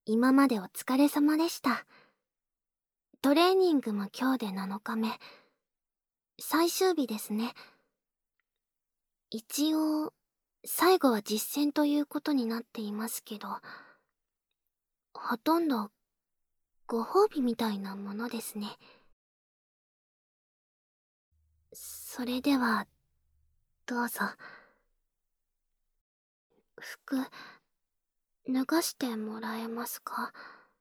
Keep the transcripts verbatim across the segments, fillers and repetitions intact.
今までお疲れ様でした。トレーニングも今日でなのかめ。最終日ですね。一応、最後は実践ということになっていますけど、ほとんどご褒美みたいなものですね。それでは、どうぞ。服、脱がしてもらえますか？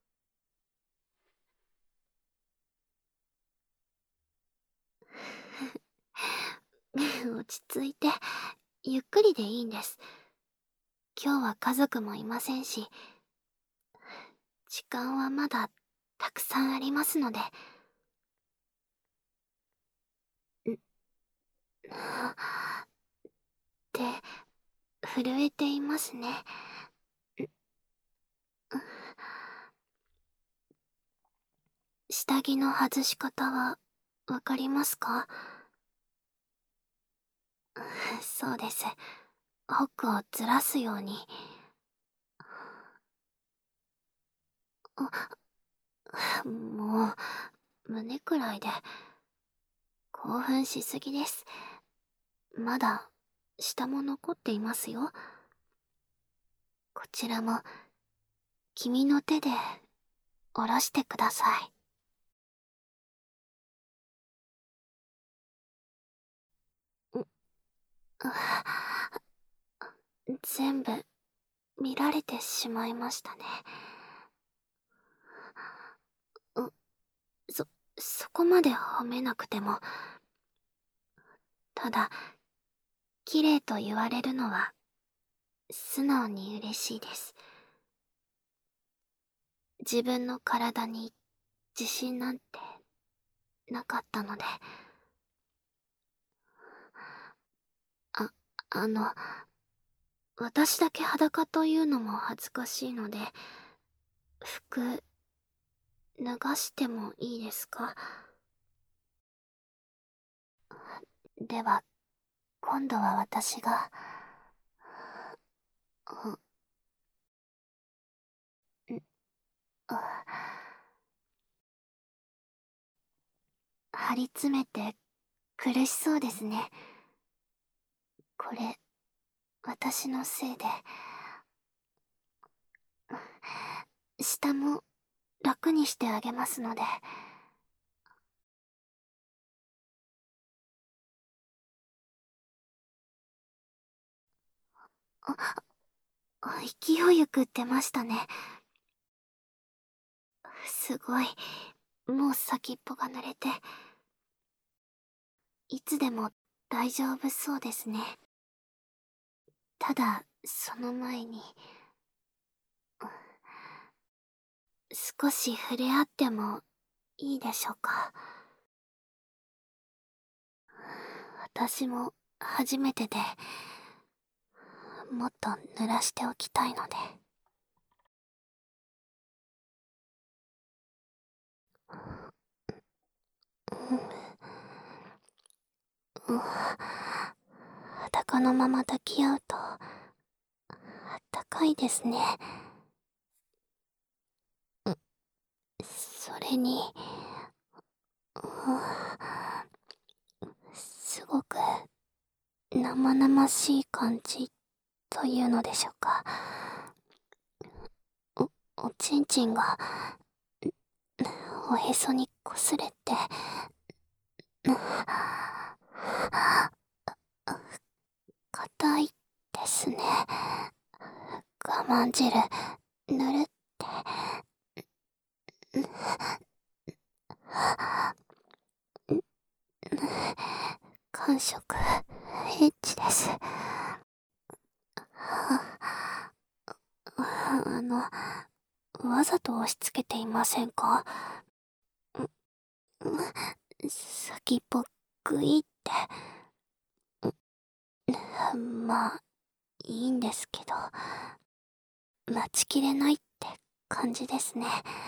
落ち着いて、ゆっくりでいいんです。今日は家族もいませんし、時間はまだたくさんありますので。手、震えていますね。下着の外し方はわかりますか？そうです。ホックをずらすように。もう、胸くらいで。興奮しすぎです。まだ、下も残っていますよ。こちらも、君の手で、下ろしてください。全部、見られてしまいましたね。そ、そこまで褒めなくても。ただ、綺麗と言われるのは、素直に嬉しいです。自分の体に自信なんてなかったので。あ、あの、私だけ裸というのも恥ずかしいので、服、脱がしてもいいですか？では、今度は私が、う、ん、あ、張り詰めて苦しそうですね。これ、私のせいで。下も楽にしてあげますので。あ、勢いよく出ましたね。すごい。もう先っぽが濡れて。いつでも大丈夫そうですね。ただ、その前に、少し触れ合ってもいいでしょうか。私も初めてで、もっと濡らしておきたいので。うん、裸のまま抱き合うと、あったかいですね。それに、すごく生々しい感じというのでしょうか。お、おちんちんが、おへそに擦れて、硬いですね。我慢汁、ぬるって。感触、エッチです。あの、わざと押し付けていませんか？先っぽグイって。まあ、いいんですけど、待ちきれないって感じですね。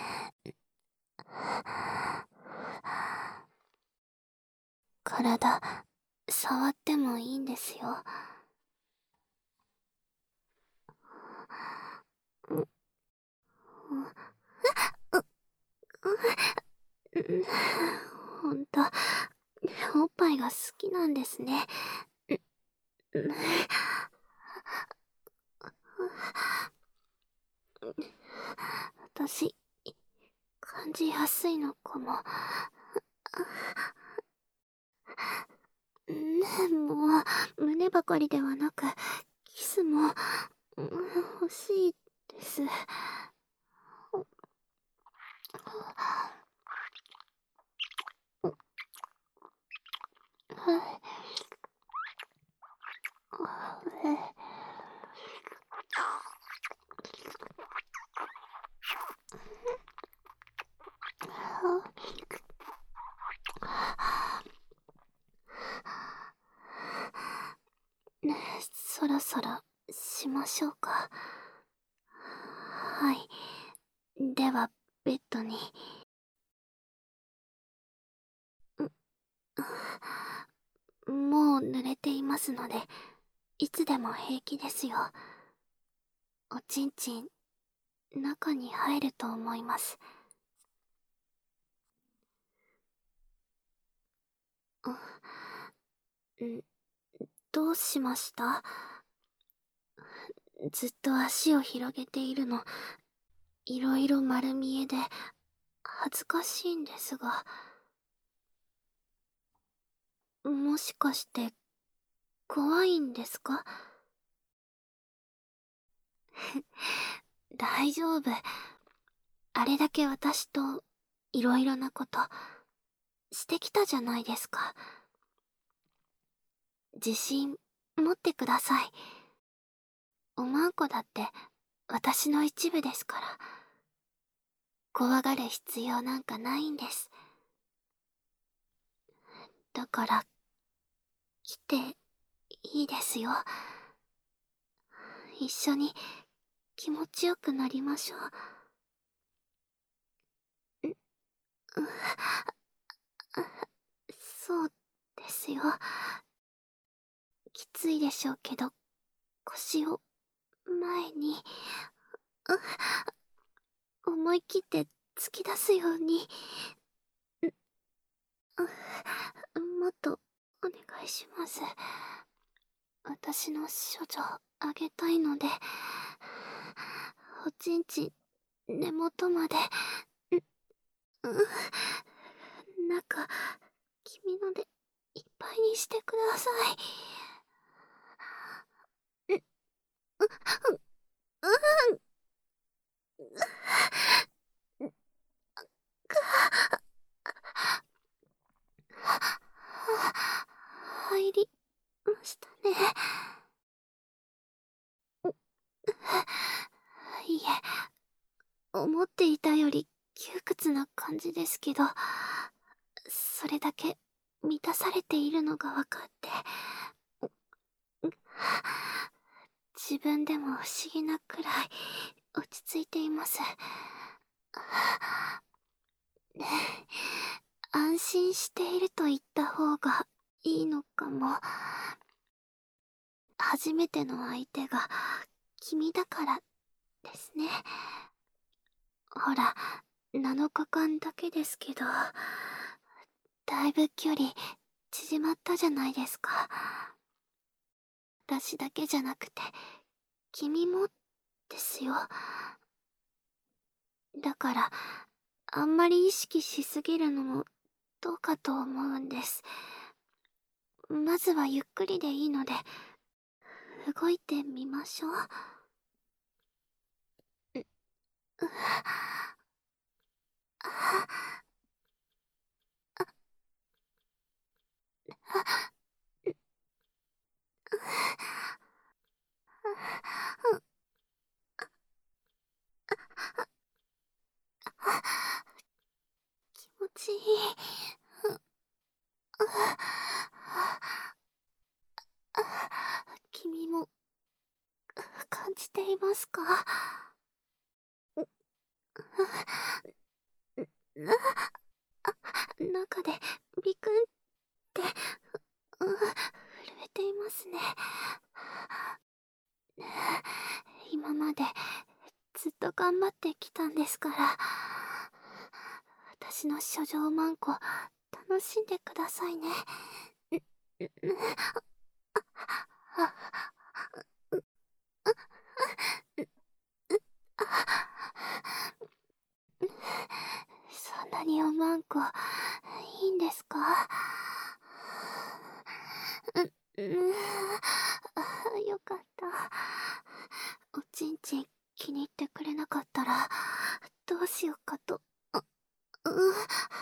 体、触ってもいいんですよ。 ほんと、おっぱいが好きなんですね。私、感じやすいのかも。もう、胸ばかりではなく、キスも、欲しいです。そろそろしましょうか。はい。では、ベッドに。もう濡れていますので、いつでも平気ですよ。おちんちん、中に入ると思います。ん、どうしました？ずっと足を広げているの、いろいろ丸見えで、恥ずかしいんですが。もしかして、怖いんですか？大丈夫。あれだけ私と、いろいろなこと、してきたじゃないですか。自信、持ってください。おまんこだって、私の一部ですから。怖がる必要なんかないんです。だから、来て、いいですよ。一緒に、気持ちよくなりましょう。ん、そうですよ。きついでしょうけど、腰を、前に、思い切って突き出すように。もっと、お願いします。私の処女あげたいので、おちんちん、根元まで、中、君のでいっぱいにしてください。入りましたね。いえ、思っていたより窮屈な感じですけど、それだけ満たされているのが分かって、自分でも不思議なくらい落ち着いています。安心していると言った方がいいのかも。初めての相手が君だからですね。ほら、なのかかんだけですけど、だいぶ距離縮まったじゃないですか。私だけじゃなくて、君もですよ。だから、あんまり意識しすぎるのもどうかと思うんです。まずはゆっくりでいいので、動いてみましょう。気持ちいい。君も感じていますか？中でビクンって震えていますね。今までずっとと頑張ってきたんですから。私の処女マンコ、楽しんでくださいね。そんなにおまんこ、いいんですか？う、うん、あ、よかった。おちんちん気に入ってくれなかったら、どうしようかと。あ、うん。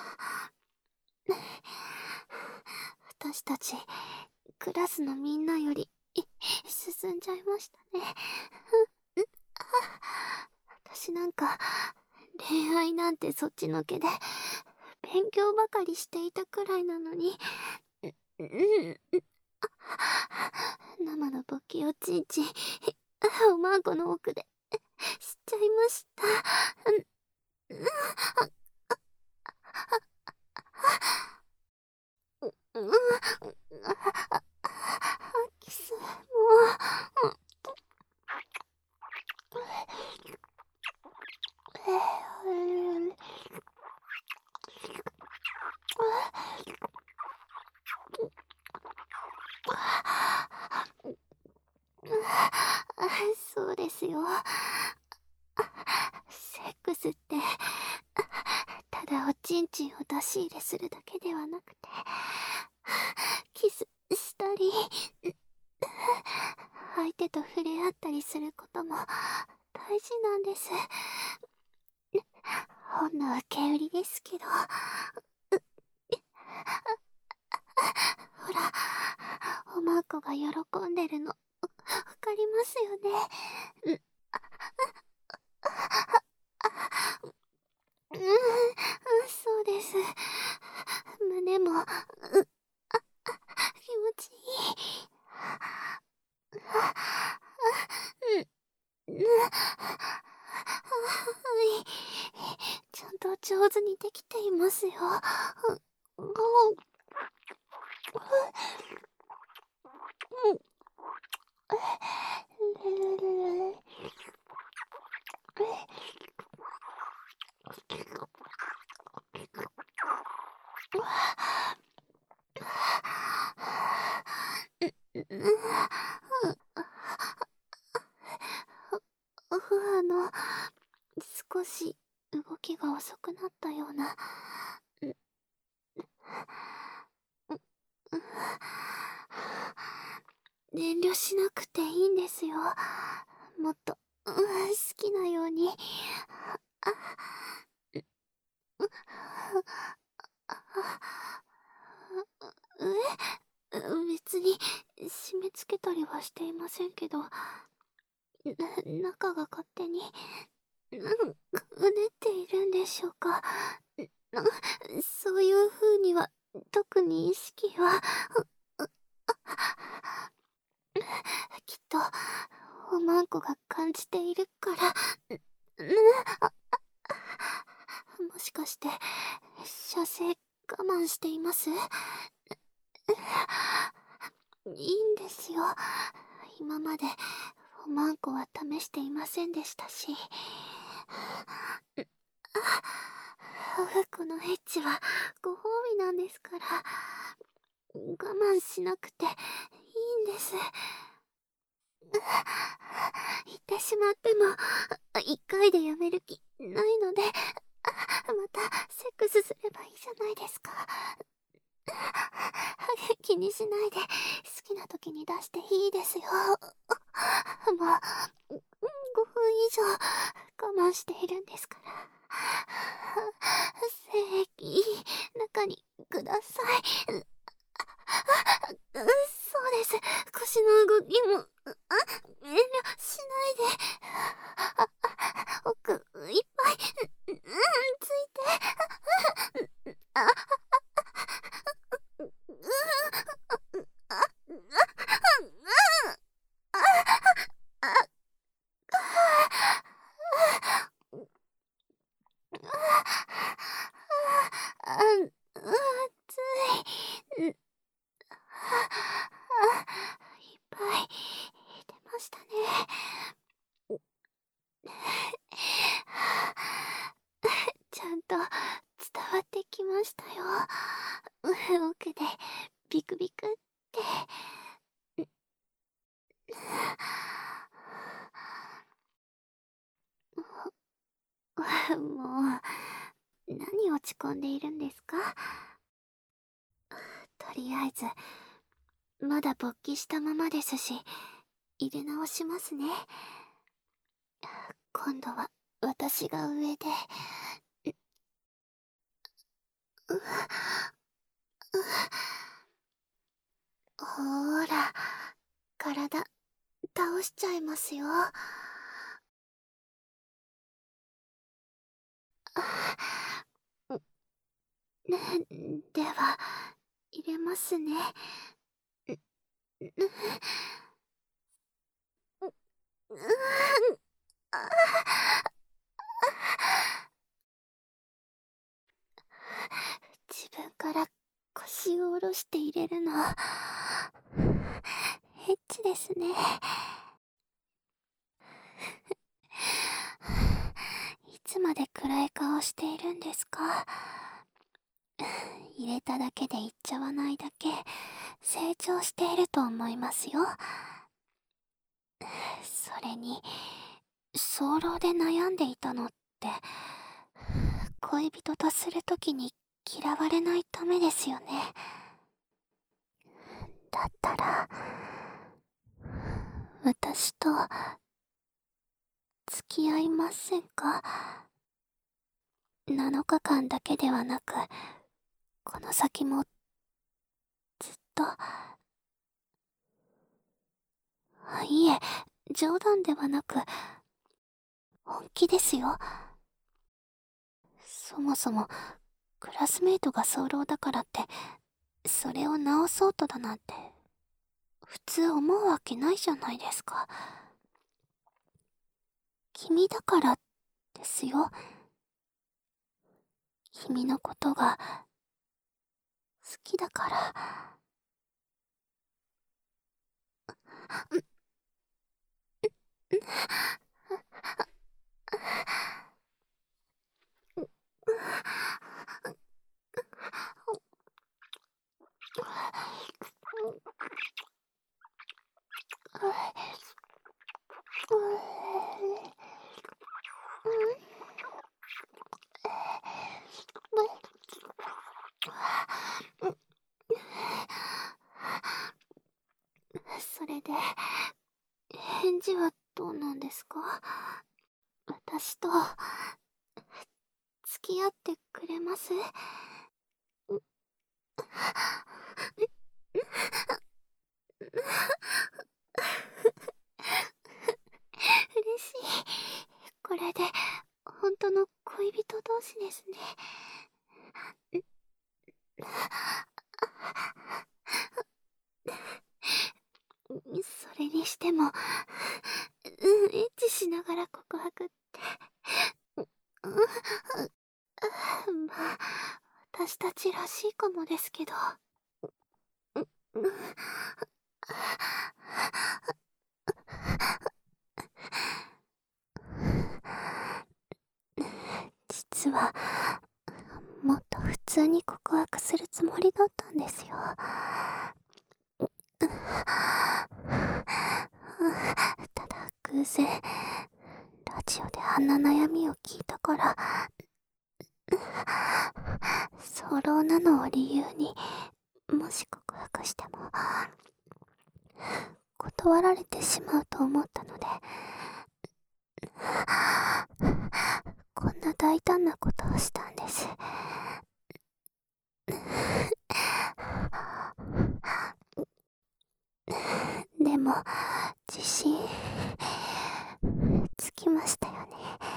私たち、クラスのみんなより、い進んじゃいましたね。う、う、あ、私なんか、恋愛なんてそっちのけで、勉強ばかりしていたくらいなのに、う、うん、生のボキおちんちん、おまんこの奥で、しちゃいました。うん、うん、キス、もう、そうですよ。セックスって、ただおちんちんを出し入れするだけではなくて、キスしたり、相手と触れ合ったりすることも大事なんです。ほんの受け売りですけど。ほら、おまんこが喜んでるの、わかりますよね。う、うん、そうです。胸も、う、気持ちいい。うん、うん、はい。ちゃんと上手にできていますよ。うん、うん、あの、少し動きが遅くなったような。遠慮しなくていいんですよ。もっと、うん、好きなように。あ、え、別に締め付けたりはしていませんけど、な、中が勝手に、うん、うねっているんでしょうか。な、そういう風には特に意識は、きっとおまんこが感じているから。ん、あ、もしかして射精我慢しています？いいんですよ。今までおまんこは試していませんでしたし。このエッチはご褒美なんですから、我慢しなくていいんです。言ってしまっても一回でやめる気ないので、またセックスすればいいじゃないですか。気にしないで好きな時に出していいですよ。もうごふん以上我慢しているんですから。精液中にください。そうです。腰の動きも、あ、遠慮しないで。あ、奥いっぱい、うん、ついて。あ、うん、あ、あ、あ、熱い。いっぱい出ましたね。 伝わってきましたよ。奥でビクビクって。もう、何落ち込んでいるんですか？とりあえず、まだ勃起したままですし、入れ直しますね。今度は私が上で。ううほーら、体倒しちゃいますよ。では、入れますね。自分から腰を下ろして入れるの、エッチですね。いつまで暗い顔しているんですか？入れただけでいっちゃわないだけ成長していると思いますよ。それに、早漏で悩んでいたのって、恋人とするときに嫌われないためですよね。だったら、私と付き合いませんか？なのかかんだけではなく、この先もずっと。いえ、冗談ではなく、本気ですよ。そもそも、クラスメイトが早漏だからって、それを直そうとだなんて、普通思うわけないじゃないですか。君だからですよ。君のことが好きだから。それで、返事はどうなんですか？私と、付き合ってくれます？嬉しい。これで、本当の恋人同士ですね。それにしても、うん、エッチしながら告白って、まあ、私たちらしいかもですけど。実は、もっと普通に告白するつもりだったんですよ。ただ偶然、ラジオであんな悩みを聞いたから、早漏なのを理由に、もし告白しても、断られてしまうと思ったので、こんな大胆なことをしたんです。でも、自信、つきましたよね。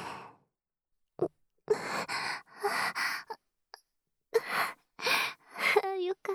よかった。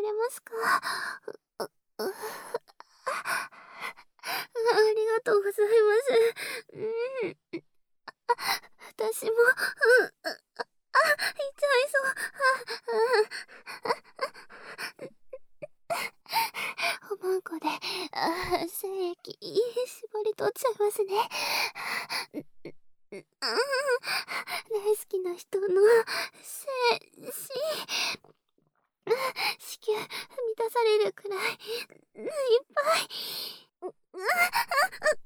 れますか？う、う、う、ありがとうございます。うん。私も、う、う、あ、痛いそう。あ、おまんこで、あ、精液、絞り取っちゃいますね。うん、大好きな人の、精子、子宮、満たされるくらい、いっぱい。